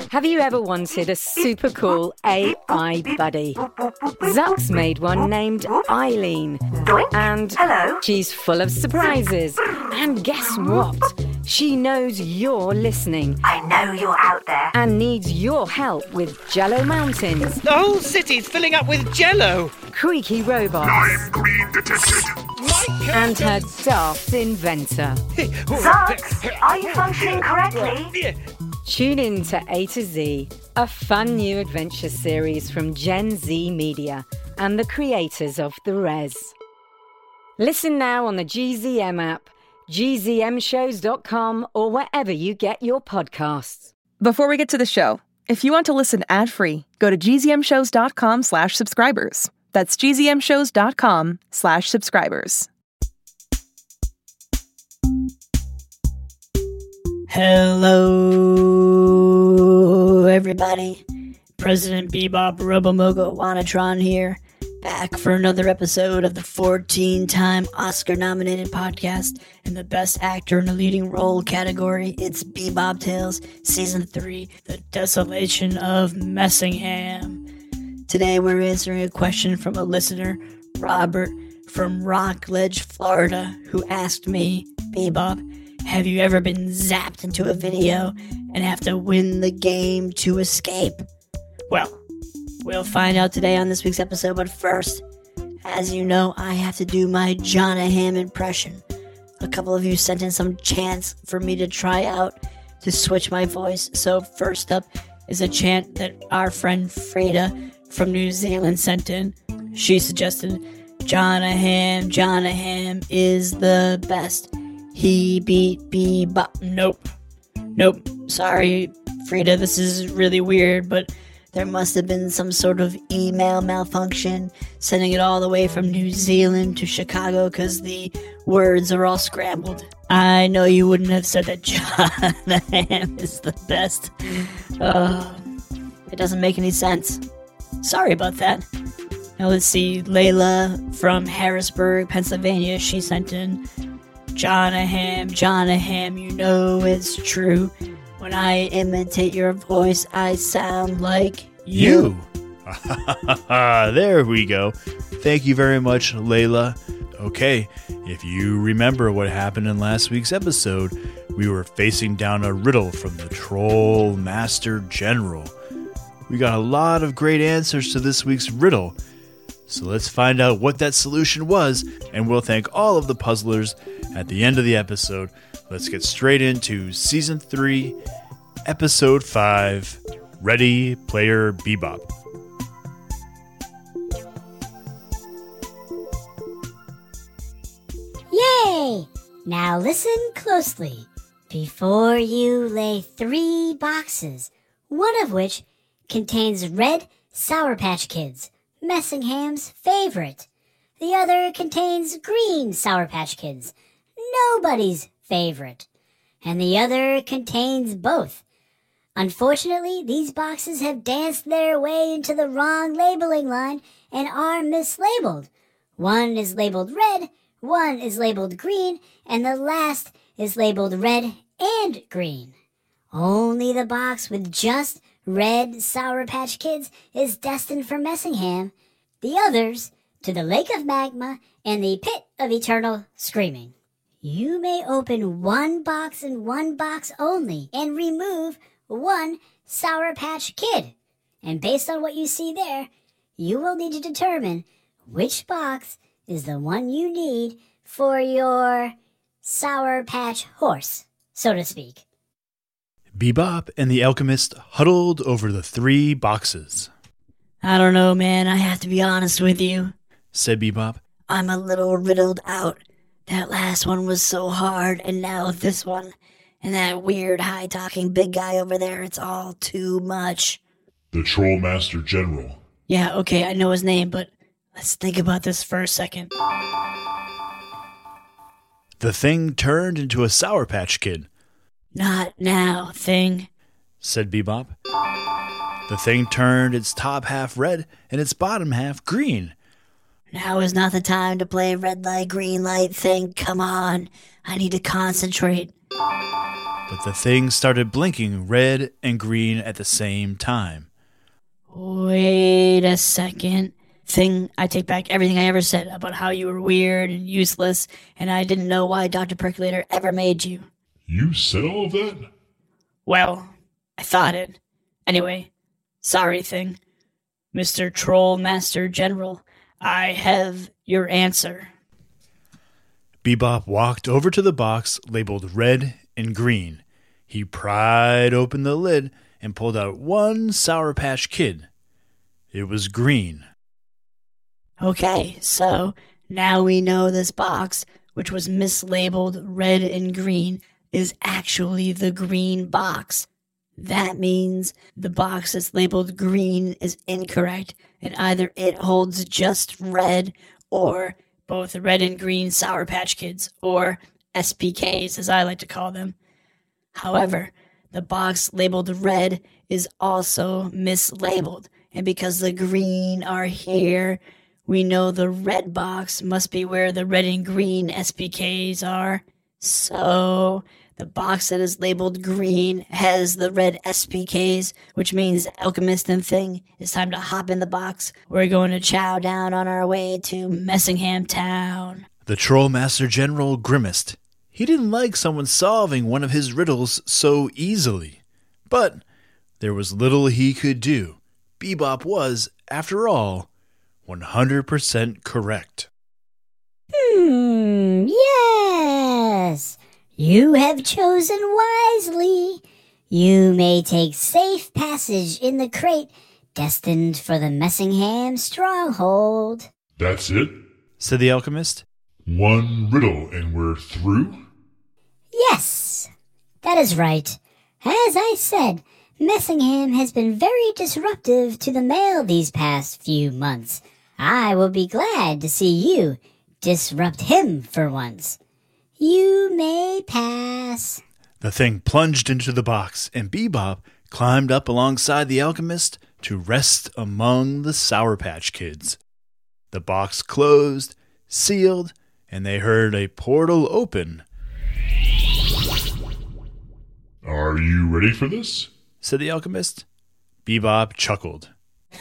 Have you ever wanted a super cool AI buddy? Zuck's made one named Eileen. And she's full of surprises. And guess what? She knows you're listening. I know you're out there. And needs your help with Jello Mountains. The whole city's filling up with Jello. Creaky robots. Lime green detected. And her daft inventor. Zucks, are you functioning correctly? Tune in to A to Z, a fun new adventure series from Gen Z Media and the creators of The Res. Listen now on the GZM app, gzmshows.com, or wherever you get your podcasts. Before we get to the show, if you want to listen ad-free, go to gzmshows.com/subscribers. That's gzmshows.com/subscribers. Hello, everybody. President Bebop Robomogo Wanatron here, back for another episode of the 14-time Oscar-nominated podcast in the Best Actor in a Leading Role category. It's Bebop Tales, Season 3, The Desolation of Messingham. Today we're answering a question from a listener, Robert, from Rockledge, Florida, who asked me, Bebop, have you ever been zapped into a video and have to win the game to escape? Well, we'll find out today on this week's episode, but first, as you know, I have to do my Jonaham impression. A couple of you sent in some chants for me to try out to switch my voice, so first up is a chant that our friend Frida from New Zealand sent in. She suggested, Jonaham is the best. He beat Bebop. Nope. Sorry, Frida, this is really weird, but there must have been some sort of email malfunction sending it all the way from New Zealand to Chicago because the words are all scrambled. I know you wouldn't have said that Jonaham is the best. It doesn't make any sense. Sorry about that. Now let's see, Layla from Harrisburg, Pennsylvania, she sent in, Jonaham, you know it's true. When I imitate your voice, I sound like you. There we go. Thank you very much, Layla. Okay, if you remember what happened in last week's episode, we were facing down a riddle from the Troll Master General. We got a lot of great answers to this week's riddle. So let's find out what that solution was, and we'll thank all of the puzzlers at the end of the episode. Let's get straight into Season 3, Episode 5, Ready Player Bebop. Yay! Now listen closely. Before you lay 3 boxes, one of which contains red Sour Patch Kids, Messingham's favorite. The other contains green Sour Patch Kids, nobody's favorite. And the other contains both. Unfortunately, these boxes have danced their way into the wrong labeling line and are mislabeled. One is labeled red, one is labeled green, and the last is labeled red and green. Only the box with just red Sour Patch Kids is destined for Messingham. The others, to the Lake of Magma and the Pit of Eternal Screaming. You may open one box and one box only and remove one Sour Patch Kid. And based on what you see there, you will need to determine which box is the one you need for your Sour Patch horse, so to speak. Bebop and the Alchemist huddled over the 3 boxes. I don't know, man. I have to be honest with you, said Bebop. I'm a little riddled out. That last one was so hard, and now this one. And that weird high-talking big guy over there, it's all too much. The Troll Master General. Yeah, okay, I know his name, but let's think about this for a second. The thing turned into a Sour Patch Kid. Not now, thing, said Bebop. The thing turned its top half red and its bottom half green. Now is not the time to play red light, green light thing. Come on. I need to concentrate. but the thing started blinking red and green at the same time. Wait a second. Thing, I take back everything I ever said about how you were weird and useless, and I didn't know why Dr. Percolator ever made you. You said all of that? Well, I thought it. Anyway, sorry, Thing. Mr. Troll Master General, I have your answer. Bebop walked over to the box labeled red and green. He pried open the lid and pulled out one Sour Patch Kid. It was green. Okay, so now we know this box, which was mislabeled red and green, is actually the green box. That means the box that's labeled green is incorrect, and either it holds just red or both red and green Sour Patch Kids, or SPKs as I like to call them. However, the box labeled red is also mislabeled, and because the green are here, we know the red box must be where the red and green SPKs are. So the box that is labeled green has the red SPKs, which means Alchemist and Thing, it's time to hop in the box. We're going to chow down on our way to Messingham Town. The Troll Master General grimaced. He didn't like someone solving one of his riddles so easily. But there was little he could do. Bebop was, after all, 100% correct. Yes. You have chosen wisely. You may take safe passage in the crate destined for the Messingham stronghold. That's it? Said the alchemist. One riddle and we're through? Yes, that is right. As I said, Messingham has been very disruptive to the mail these past few months. I will be glad to see you disrupt him for once. You may pass. The thing plunged into the box, and Bebop climbed up alongside the alchemist to rest among the Sour Patch Kids. The box closed, sealed, and they heard a portal open. Are you ready for this? Said the alchemist. Bebop chuckled.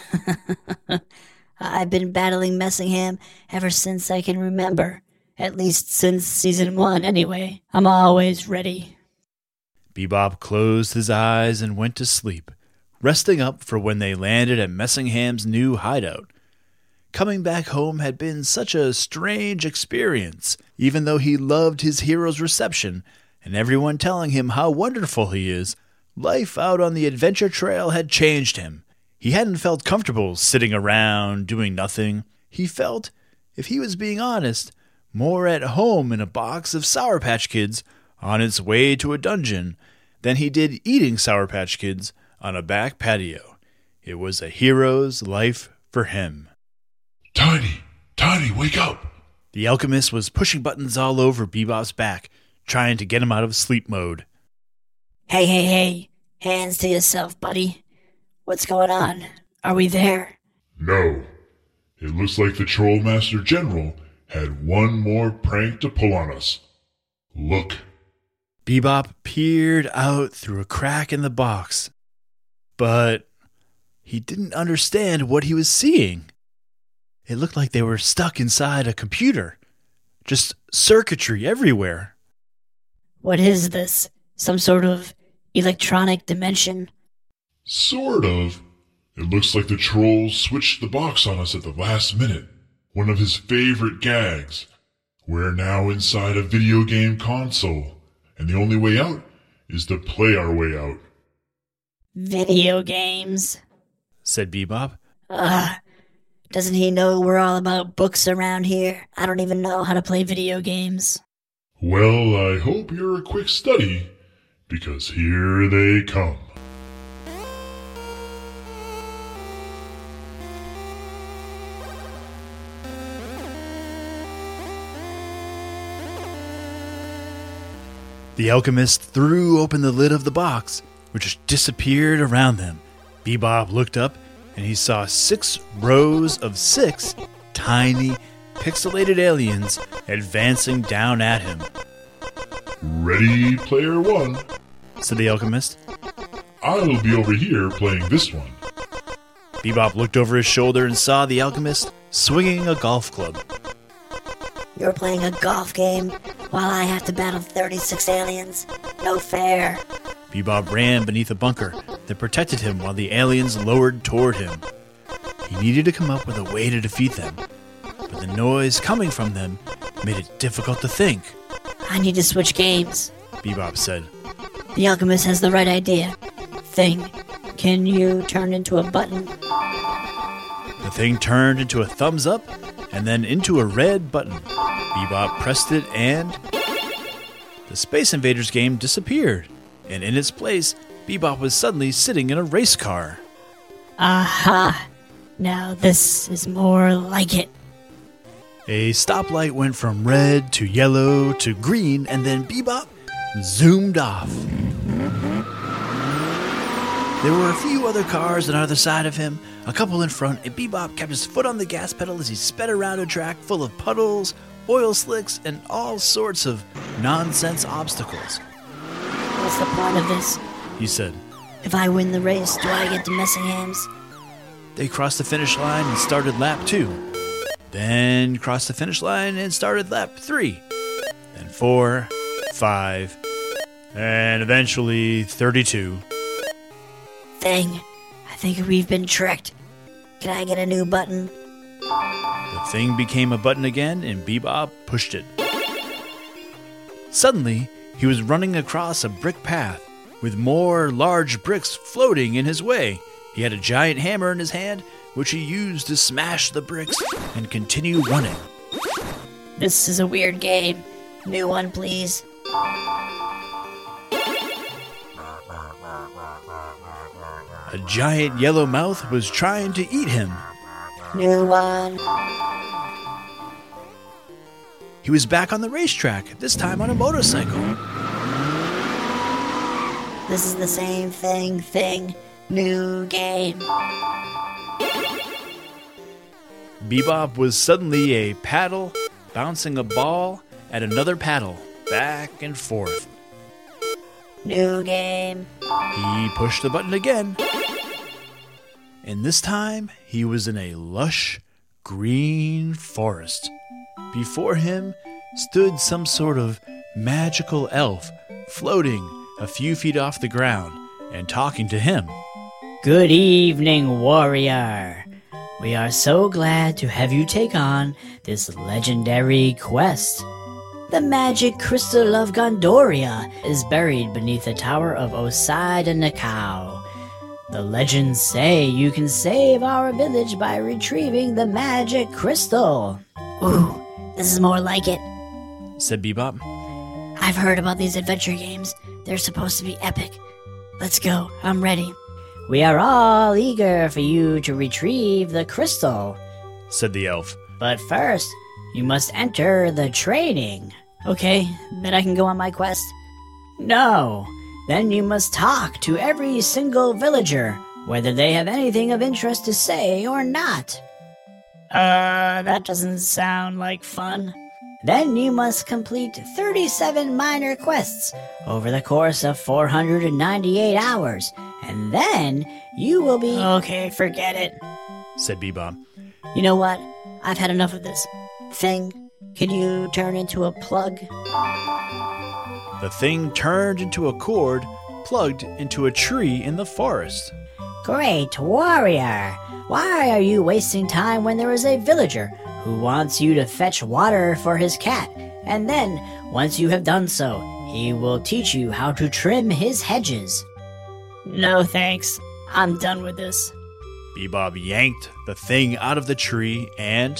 I've been battling Messingham ever since I can remember. At least since season 1, anyway. I'm always ready. Bebop closed his eyes and went to sleep, resting up for when they landed at Messingham's new hideout. Coming back home had been such a strange experience, even though he loved his hero's reception and everyone telling him how wonderful he is. Life out on the adventure trail had changed him. He hadn't felt comfortable sitting around doing nothing. He felt, if he was being honest, more at home in a box of Sour Patch Kids on its way to a dungeon than he did eating Sour Patch Kids on a back patio. It was a hero's life for him. Tiny, wake up! The alchemist was pushing buttons all over Bebop's back, trying to get him out of sleep mode. Hey, hands to yourself, buddy. What's going on? Are we there? No. It looks like the Troll Master General had one more prank to pull on us. Look. Bebop peered out through a crack in the box, but he didn't understand what he was seeing. It looked like they were stuck inside a computer. Just circuitry everywhere. What is this? Some sort of electronic dimension? Sort of. It looks like the troll switched the box on us at the last minute. One of his favorite gags. We're now inside a video game console, and the only way out is to play our way out. Video games? Said Bebop. Doesn't he know we're all about books around here? I don't even know how to play video games. Well, I hope you're a quick study, because here they come. The alchemist threw open the lid of the box, which disappeared around them. Bebop looked up, and he saw 6 rows of 6 tiny, pixelated aliens advancing down at him. Ready, player one? said the alchemist. I will be over here playing this one. Bebop looked over his shoulder and saw the alchemist swinging a golf club. You're playing a golf game while I have to battle 36 aliens? No fair. Bebop ran beneath a bunker that protected him while the aliens lowered toward him. He needed to come up with a way to defeat them, but the noise coming from them made it difficult to think. I need to switch games. Bebop said. The alchemist has the right idea. Thing, can you turn into a button? The thing turned into a thumbs up and then into a red button. Bebop pressed it and the Space Invaders game disappeared, and in its place, Bebop was suddenly sitting in a race car. Aha! Now this is more like it. A stoplight went from red to yellow to green, and then Bebop zoomed off. There were a few other cars on either side of him, a couple in front, and Bebop kept his foot on the gas pedal as he sped around a track full of puddles, oil slicks, and all sorts of nonsense obstacles. What's the point of this? He said. If I win the race, do I get to Messingham's? They crossed the finish line and started lap 2. Then crossed the finish line and started lap 3. Then 4, 5, and eventually 32. Thing, I think we've been tricked. Can I get a new button? The thing became a button again, and Bebop pushed it. Suddenly, he was running across a brick path, with more large bricks floating in his way. He had a giant hammer in his hand, which he used to smash the bricks and continue running. This is a weird game. New one, please. A giant yellow mouth was trying to eat him. New one. He was back on the racetrack, this time on a motorcycle. This is the same thing. New game. Bebop was suddenly a paddle bouncing a ball at another paddle, back and forth. New game. He pushed the button again. And this time, he was in a lush, green forest. Before him stood some sort of magical elf, floating a few feet off the ground and talking to him. Good evening, warrior. We are so glad to have you take on this legendary quest. The magic crystal of Gondoria is buried beneath the tower of Osida Nakau. The legends say you can save our village by retrieving the magic crystal. Ooh, this is more like it, said Bebop. I've heard about these adventure games. They're supposed to be epic. Let's go, I'm ready. We are all eager for you to retrieve the crystal, said the elf. But first, you must enter the training. Okay, then I can go on my quest? No, then you must talk to every single villager, whether they have anything of interest to say or not. That doesn't sound like fun. Then you must complete 37 minor quests over the course of 498 hours, and then you will be... Okay, forget it, said Bebop. You know what? I've had enough of this. Thing, can you turn into a plug? The thing turned into a cord plugged into a tree in the forest. Great warrior! Why are you wasting time when there is a villager who wants you to fetch water for his cat? And then, once you have done so, he will teach you how to trim his hedges. No thanks. I'm done with this. Bebop yanked the thing out of the tree and...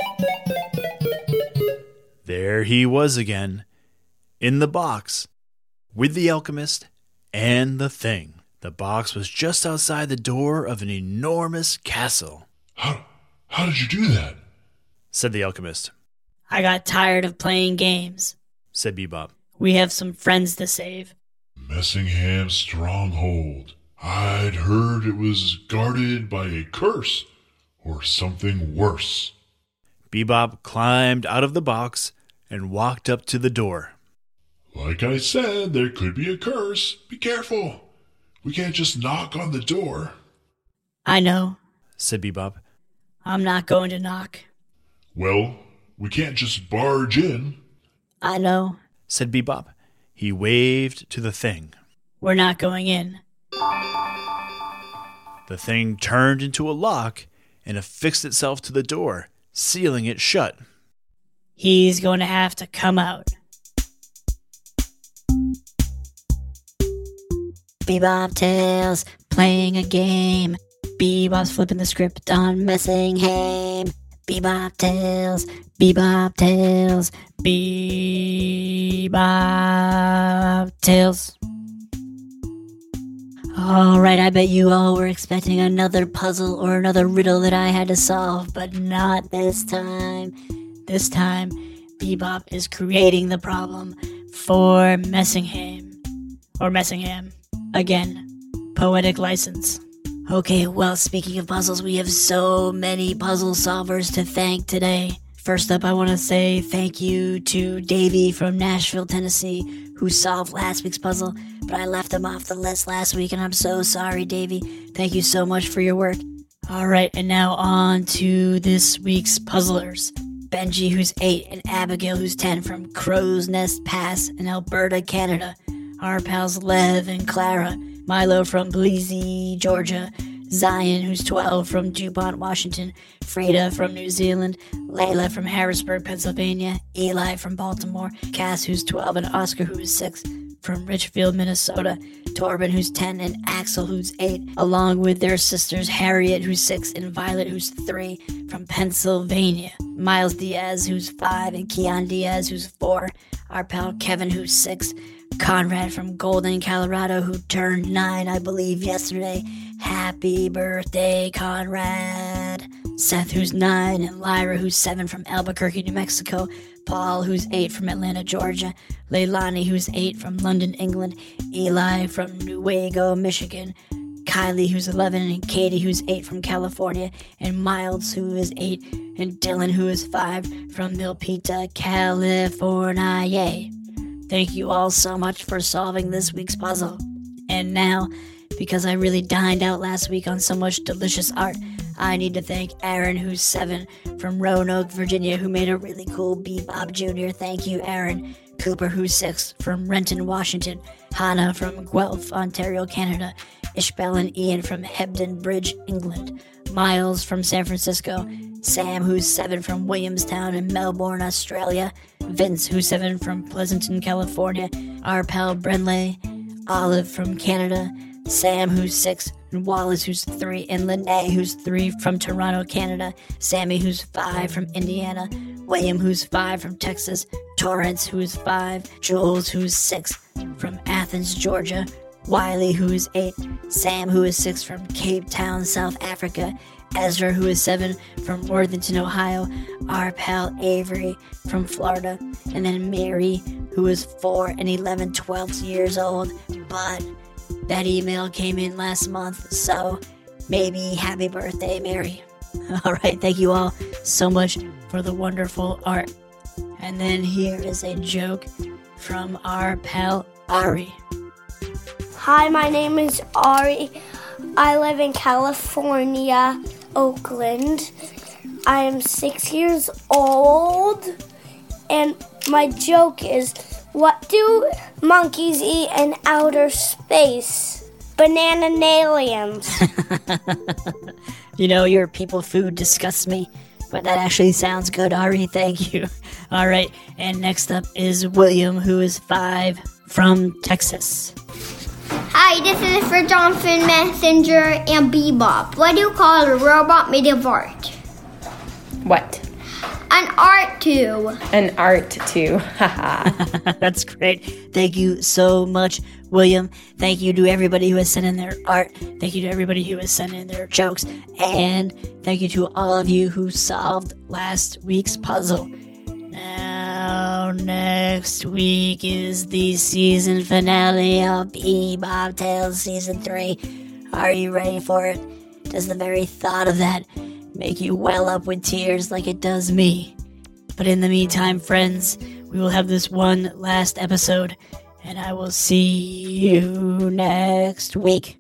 there he was again, in the box, with the alchemist and the thing. The box was just outside the door of an enormous castle. How did you do that? Said the alchemist. I got tired of playing games, said Bebop. We have some friends to save. Messingham's stronghold. I'd heard it was guarded by a curse or something worse. Bebop climbed out of the box and walked up to the door. Like I said, there could be a curse. Be careful. We can't just knock on the door. I know. said Bebop. I'm not going to knock. Well, we can't just barge in. I know. said Bebop. He waved to the thing. We're not going in. The thing turned into a lock and affixed itself to the door, sealing it shut. He's going to have to come out. Bebop Tales, playing a game. Bebop's flipping the script on Messingham. Bebop Tales, Bebop Tales, Bebop Tales. Alright, I bet you all were expecting another puzzle or another riddle that I had to solve, but not this time. This time, Bebop is creating the problem for Messingham. Or Messingham. Again, poetic license. Okay, well, speaking of puzzles, we have so many puzzle solvers to thank today. First up, I want to say thank you to Davey from Nashville, Tennessee, who solved last week's puzzle, but I left him off the list last week, and I'm so sorry, Davey. Thank you so much for your work. Alright, and now on to this week's puzzlers. Benji, who's 8, and Abigail, who's 10, from Crow's Nest Pass in Alberta, Canada. Our pals Lev and Clara. Milo from Belize, Georgia. Zion, who's 12, from DuPont, Washington. Freda from New Zealand. Layla from Harrisburg, Pennsylvania. Eli from Baltimore. Cass, who's 12, and Oscar, who's 6, from Richfield, Minnesota. Torben, who's 10, and Axel, who's 8, along with their sisters Harriet, who's 6, and Violet, who's 3, from Pennsylvania. Miles Diaz, who's 5, and Keon Diaz, who's 4. Our pal Kevin, who's 6. Conrad from Golden, Colorado, who turned 9, I believe, yesterday. Happy birthday, Conrad. Seth, who's 9, and Lyra, who's 7, from Albuquerque, New Mexico. Paul, who's 8, from Atlanta, Georgia. Leilani, who's 8, from London, England. Eli from Newaygo, Michigan. Kylie, who's 11, and Katie, who's 8, from California. And Miles, who is 8, and Dylan, who is 5, from Milpita, California. Thank you all so much for solving this week's puzzle. And now, because I really dined out last week on so much delicious art, I need to thank Aaron, who's 7, from Roanoke, Virginia, who made a really cool Bebop Jr. Thank you, Aaron. Cooper, who's 6, from Renton, Washington. Hannah from Guelph, Ontario, Canada. Ishbel and Ian from Hebden Bridge, England. Miles from San Francisco. Sam, who's 7, from Williamstown in Melbourne, Australia. Vince, who's 7, from Pleasanton, California. Our pal Brenley. Olive from Canada. Sam, who's 6, and Wallace, who's 3, and Lene, who's 3, from Toronto, Canada. Sammy, who's 5, from Indiana. William, who's 5, from Texas. Torrance, who's 5. Jules, who's 6, from Athens, Georgia. Wiley, who is 8. Sam, who is 6, from Cape Town, South Africa. Ezra, who is 7, from Worthington, Ohio. Our pal Avery from Florida. And then Mary, who is 4 and 11, 12 years old. But that email came in last month, so maybe happy birthday, Mary. Alright, thank you all so much for the wonderful art. And then here is a joke from our pal Ari. Hi, my name is Ari. I live in California, Oakland. I am 6 years old. And my joke is, what do monkeys eat in outer space? Banana aliens. You know, your people food disgusts me, but that actually sounds good, Ari. Thank you. All right, and next up is William, who is 5, from Texas. Hi, this is for Jonathan Messenger and Bebop. What do you call a robot made of art? What? An art tube. An art tube. Haha. That's great. Thank you so much, William. Thank you to everybody who has sent in their art. Thank you to everybody who has sent in their jokes. And thank you to all of you who solved last week's puzzle. Now, next week is the season finale of Bebop Tales Season 3. Are you ready for it? Does the very thought of that make you well up with tears like it does me? But in the meantime, friends, we will have this one last episode, and I will see you next week.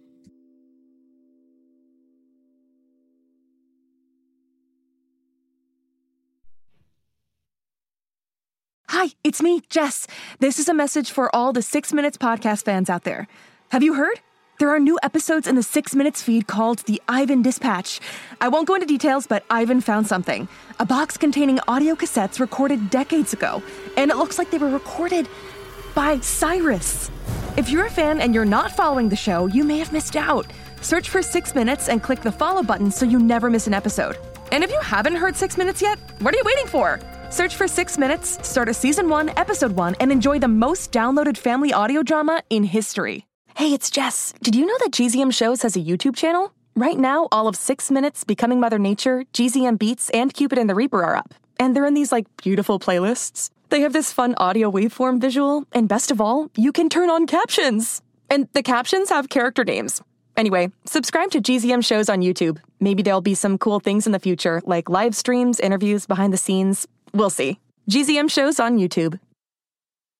Hi, it's me, Jess. This is a message for all the 6 Minutes podcast fans out there. Have you heard? There are new episodes in the 6 Minutes feed called the Ivan Dispatch. I won't go into details, but Ivan found something. A box containing audio cassettes recorded decades ago, and it looks like they were recorded by Cyrus. If you're a fan and you're not following the show, you may have missed out. Search for 6 Minutes and click the follow button so you never miss an episode. And if you haven't heard 6 Minutes yet, what are you waiting for? Search for 6 Minutes, start a Season 1, Episode 1, and enjoy the most downloaded family audio drama in history. Hey, it's Jess. Did you know that GZM Shows has a YouTube channel? Right now, all of 6 Minutes, Becoming Mother Nature, GZM Beats, and Cupid and the Reaper are up. And they're in these, beautiful playlists. They have this fun audio waveform visual, and best of all, you can turn on captions. And the captions have character names. Anyway, subscribe to GZM Shows on YouTube. Maybe there'll be some cool things in the future, like live streams, interviews, behind the scenes. We'll see. GZM Shows on YouTube.